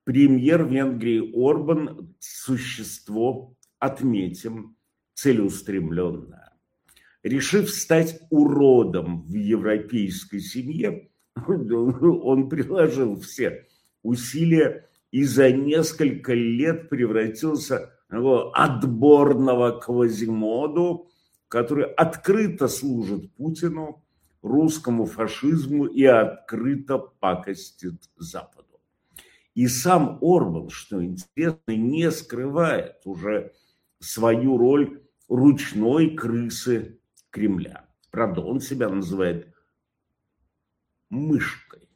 Премьер Венгрии Орбан – существо, отметим, целеустремленное. Решив стать уродом в европейской семье, он приложил все усилия и за несколько лет превратился в отборного Квазимоду, который открыто служит Путину, русскому фашизму и открыто пакостит Западу. И сам Орбан, что интересно, не скрывает уже свою роль ручной крысы Кремля. Правда, он себя называет мышкой.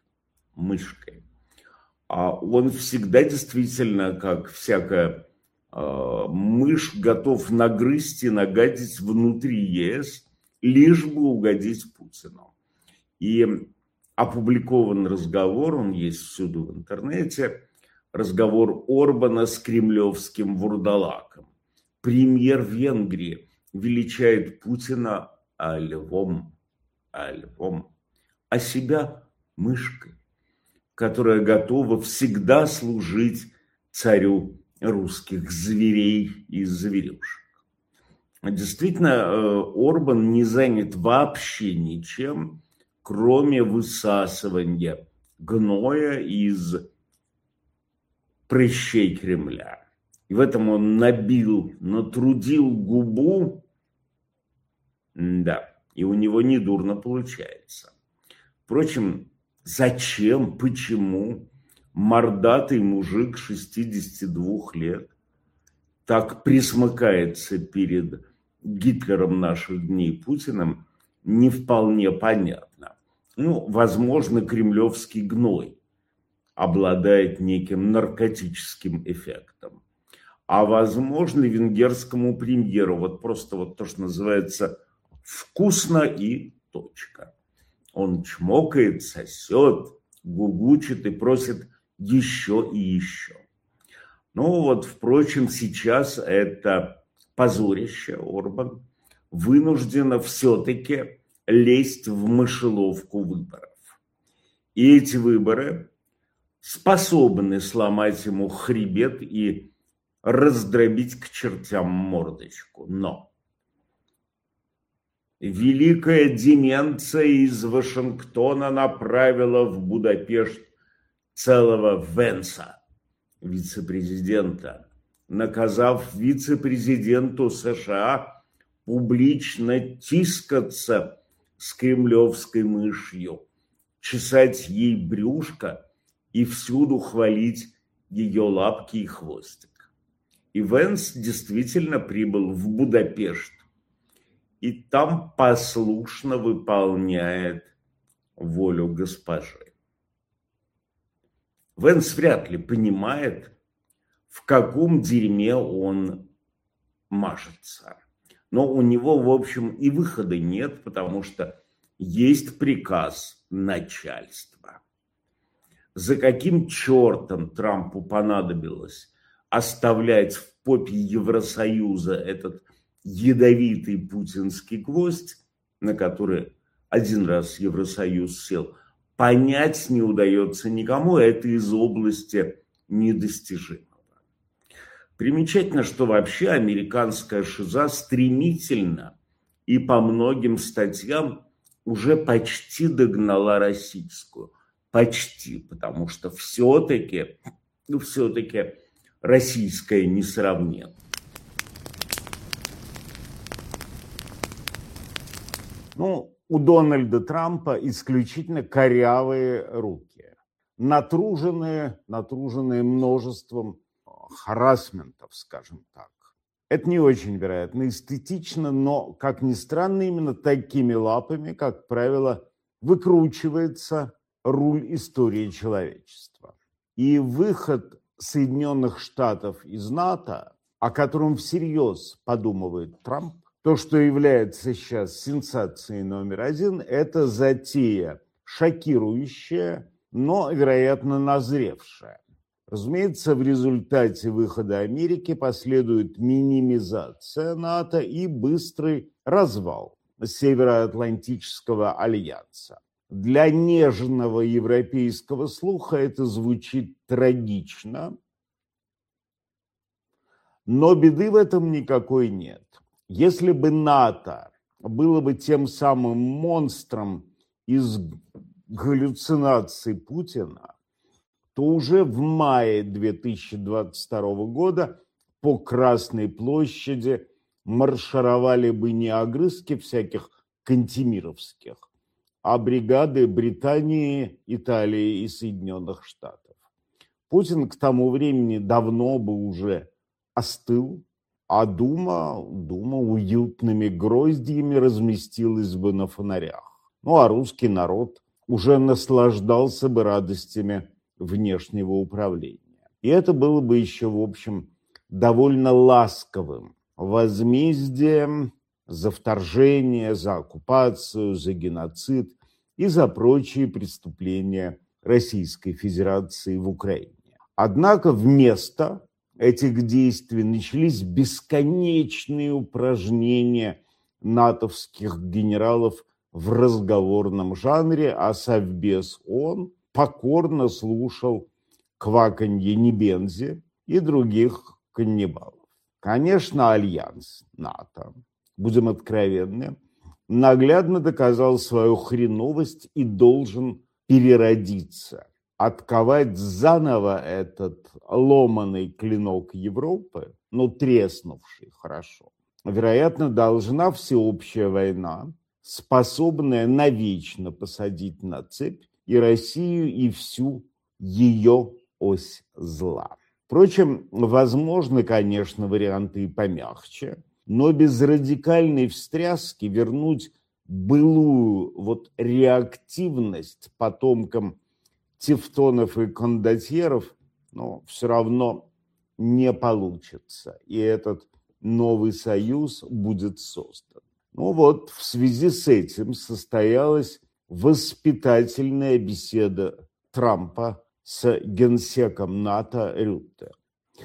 А он всегда действительно, как всякая мышь, готов нагрызть и нагадить внутри ЕС, лишь бы угодить Путину. И опубликован разговор, он есть всюду в интернете, разговор Орбана с кремлевским вурдалаком. Премьер Венгрии величает Путина львом, а себя мышкой, которая готова всегда служить царю русских зверей и зверюшек. Действительно, Орбан не занят вообще ничем, кроме высасывания гноя из прыщей Кремля. И в этом он натрудил губу, да, и у него недурно получается. Впрочем, зачем, почему мордатый мужик 62 лет так присмыкается перед Гитлером наших дней Путиным, не вполне понятно. Возможно, кремлевский гной обладает неким наркотическим эффектом. А возможно, венгерскому премьеру просто то, что называется вкусно и точка. Он чмокает, сосет, гугучит и просит еще и еще. Впрочем, сейчас это позорище Орбан вынуждена все-таки лезть в мышеловку выборов. И эти выборы способны сломать ему хребет и раздробить к чертям мордочку. Но великая деменция из Вашингтона направила в Будапешт целого Венса, вице-президента, наказав вице-президенту США публично тискаться с кремлевской мышью, чесать ей брюшко и всюду хвалить ее лапки и хвостик. И Венс действительно прибыл в Будапешт и там послушно выполняет волю госпожи. Венс вряд ли понимает, в каком дерьме он мажется. Но у него, в общем, и выхода нет, потому что есть приказ начальства. За каким чертом Трампу понадобилось оставлять в попе Евросоюза этот ядовитый путинский гвоздь, на который один раз Евросоюз сел, понять не удается никому, это из области недостижимого. Примечательно, что вообще американская шиза стремительно и по многим статьям уже почти догнала российскую. Почти, потому что все-таки российская несравненна. У Дональда Трампа исключительно корявые руки, натруженные множеством харассментов, скажем так. Это не очень, вероятно, эстетично, но, как ни странно, именно такими лапами, как правило, выкручивается руль истории человечества. И выход Соединенных Штатов из НАТО, о котором всерьез подумывает Трамп, то, что является сейчас сенсацией номер один, это затея шокирующая, но, вероятно, назревшая. Разумеется, в результате выхода Америки последует минимизация НАТО и быстрый развал Североатлантического альянса. Для нежного европейского слуха это звучит трагично, но беды в этом никакой нет. Если бы НАТО было бы тем самым монстром из галлюцинаций Путина, то уже в мае 2022 года по Красной площади маршировали бы не огрызки всяких кантемировских, а бригады Британии, Италии и Соединенных Штатов. Путин к тому времени давно бы уже остыл, а Дума уютными гроздьями разместилась бы на фонарях. Ну а русский народ уже наслаждался бы радостями внешнего управления. И это было бы еще, в общем, довольно ласковым возмездием за вторжение, за оккупацию, за геноцид и за прочие преступления Российской Федерации в Украине. Однако вместо этих действий начались бесконечные упражнения натовских генералов в разговорном жанре, а Совбез ООН покорно слушал кваканье Небензи и других каннибалов. Конечно, альянс НАТО, будем откровенны, наглядно доказал свою хреновость и должен переродиться. Отковать заново этот ломаный клинок Европы, треснувший хорошо, вероятно, должна всеобщая война, способная навечно посадить на цепь и Россию, и всю ее ось зла. Впрочем, возможны, конечно, варианты и помягче, но без радикальной встряски вернуть былую реактивность потомкам тевтонов и кондотьеров, все равно не получится. И этот новый союз будет создан. В связи с этим состоялась воспитательная беседа Трампа с генсеком НАТО Рютте.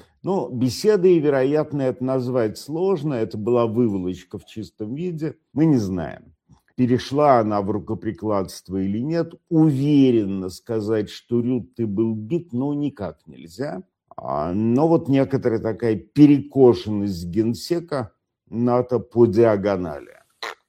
Беседой, вероятно, это назвать сложно, это была выволочка в чистом виде, мы не знаем. Перешла она в рукоприкладство или нет, уверенно сказать, что Рютте был бит, никак нельзя. Но некоторая такая перекошенность генсека НАТО по диагонали.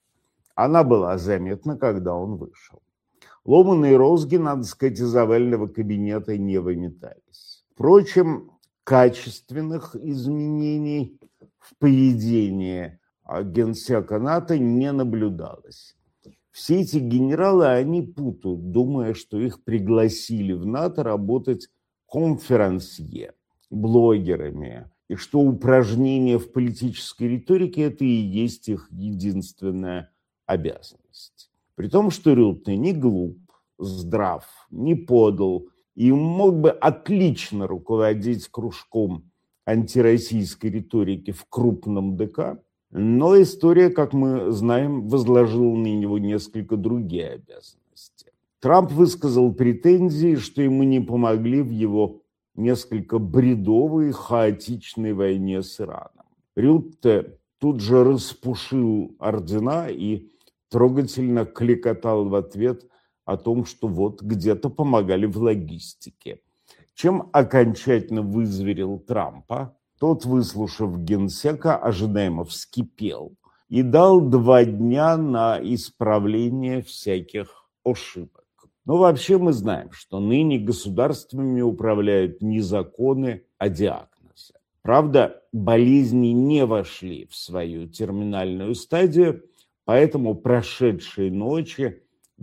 Она была заметна, когда он вышел. Ломаные розги, надо сказать, из овального кабинета не выметались. Впрочем, качественных изменений в поведении генсека НАТО не наблюдалось. Все эти генералы, они путают, думая, что их пригласили в НАТО работать конферансье, блогерами, и что упражнение в политической риторике – это и есть их единственная обязанность. При том, что Рютте не глуп, здрав, не подл и мог бы отлично руководить кружком антироссийской риторики в крупном ДК, но история, как мы знаем, возложила на него несколько другие обязанности. Трамп высказал претензии, что ему не помогли в его несколько бредовой, хаотичной войне с Ираном. Рютте тут же распушил ордена и трогательно кликотал в ответ о том, что где-то помогали в логистике. Чем окончательно вызверил Трампа, тот, выслушав генсека, ожидаемо вскипел и дал 2 дня на исправление всяких ошибок. Вообще мы знаем, что ныне государствами управляют не законы, а диагнозы. Правда, болезни не вошли в свою терминальную стадию, поэтому прошедшие ночи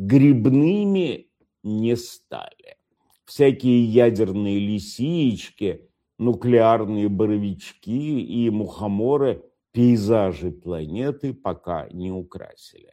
грибными не стали. Всякие ядерные лисички, нуклеарные боровички и мухоморы пейзажи планеты пока не украсили.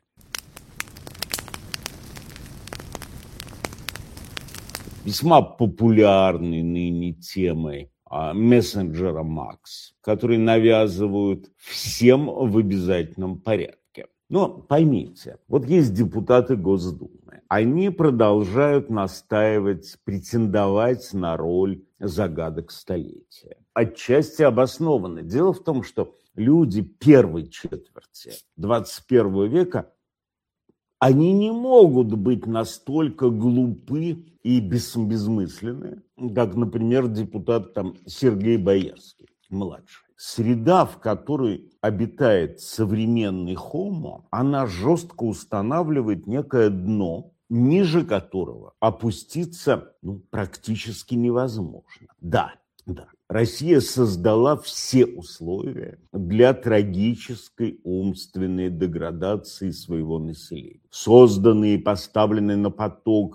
Весьма популярной ныне темой мессенджера Макс, который навязывают всем в обязательном порядке. Но поймите, есть депутаты Госдумы. Они продолжают настаивать, претендовать на роль загадок столетия. Отчасти обоснованно. Дело в том, что люди первой четверти 21 века они не могут быть настолько глупы и бессмысленны, как, например, депутат Сергей Боярский, младший. Среда, в которой обитает современный хомо, она жестко устанавливает некое дно, ниже которого опуститься практически невозможно. Да. Россия создала все условия для трагической умственной деградации своего населения. Созданные и поставленные на поток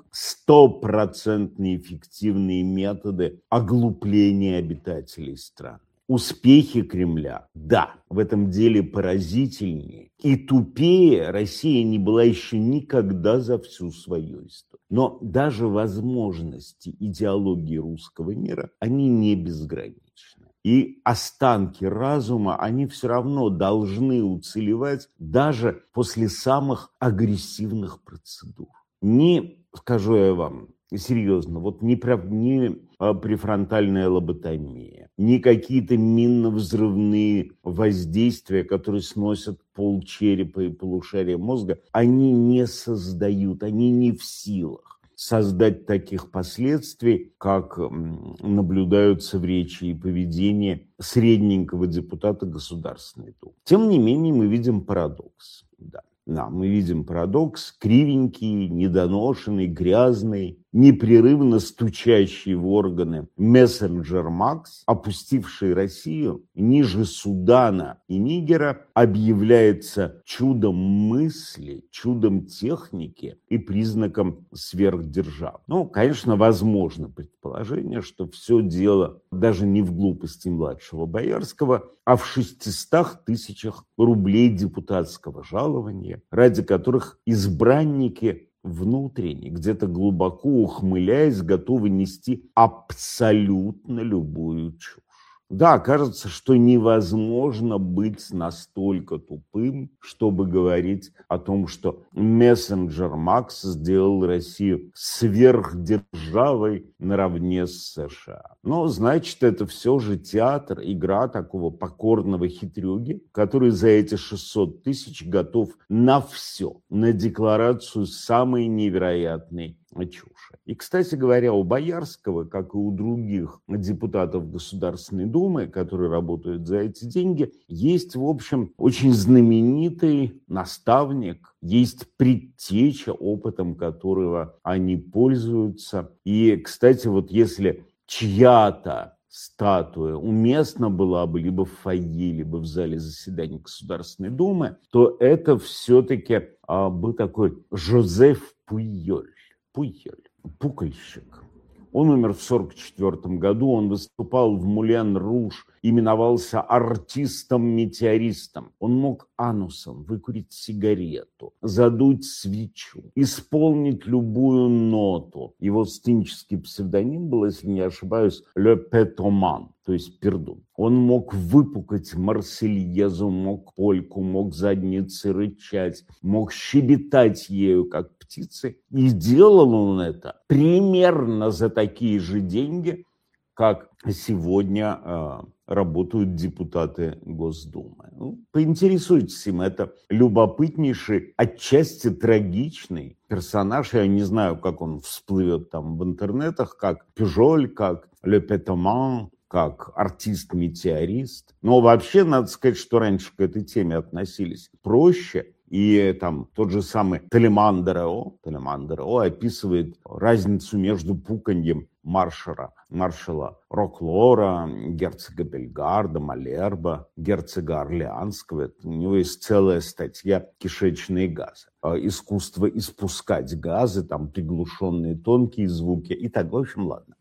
100% эффективные методы оглупления обитателей страны. Успехи Кремля, да, в этом деле поразительнее. И тупее Россия не была еще никогда за всю свою историю. Но даже возможности идеологии русского мира, они не безграничны. И останки разума, они все равно должны уцелевать даже после самых агрессивных процедур. Не, скажу я вам, серьезно, не префронтальная лоботомия, не какие-то минно-взрывные воздействия, которые сносят полчерепа и полушария мозга, они не создают, они не в силах создать таких последствий, как наблюдаются в речи и поведении средненького депутата Государственной Думы. Тем не менее, мы видим парадокс. Да, мы видим парадокс, кривенький, недоношенный, грязный, непрерывно стучащий в органы мессенджер Макс, опустивший Россию ниже Судана и Нигера, объявляется чудом мысли, чудом техники и признаком сверхдержавы. Конечно, возможно предположение, что все дело даже не в глупости младшего Боярского, а в 600 тысячах рублей депутатского жалования, ради которых избранники внутренне, где-то глубоко ухмыляясь, готовы нести абсолютно любую чушь. Да, кажется, что невозможно быть настолько тупым, чтобы говорить о том, что мессенджер Макс сделал Россию сверхдержавой наравне с США. Но, значит, это все же театр, игра такого покорного хитрюги, который за эти 600 тысяч готов на все, на декларацию самой невероятной чуши. И, кстати говоря, у Боярского, как и у других депутатов Государственной Думы, которые работают за эти деньги, есть, в общем, очень знаменитый наставник, есть предтеча, опытом которого они пользуются. И, кстати, если чья-то статуя уместна была бы либо в фойе, либо в зале заседаний Государственной Думы, то это все-таки был такой Жозеф Пуйоль, пукольщик. Он умер в 1944 году, он выступал в Мулен-Руж, именовался артистом-метеористом. Он мог анусом выкурить сигарету, задуть свечу, исполнить любую ноту. Его сценический псевдоним был, если не ошибаюсь, «Le Pétoman», то есть пердун. Он мог выпукать марсельезу, мог польку, мог задницей рычать, мог щебетать ею, как птицы. И делал он это примерно за такие же деньги, как сегодня работают депутаты Госдумы. Поинтересуйтесь им, это любопытнейший, отчасти трагичный персонаж. Я не знаю, как он всплывет в интернетах, как Пюжоль, как Le Pétoman, как артист-метеорист. Но вообще, надо сказать, что раньше к этой теме относились проще. И тот же самый Талеман де Рео описывает разницу между пуканьем маршала Роклора, герцога Бельгарда, Малерба, герцога Орлеанского. У него есть целая статья «Кишечные газы». Искусство испускать газы, приглушенные тонкие звуки и так. В общем, ладно.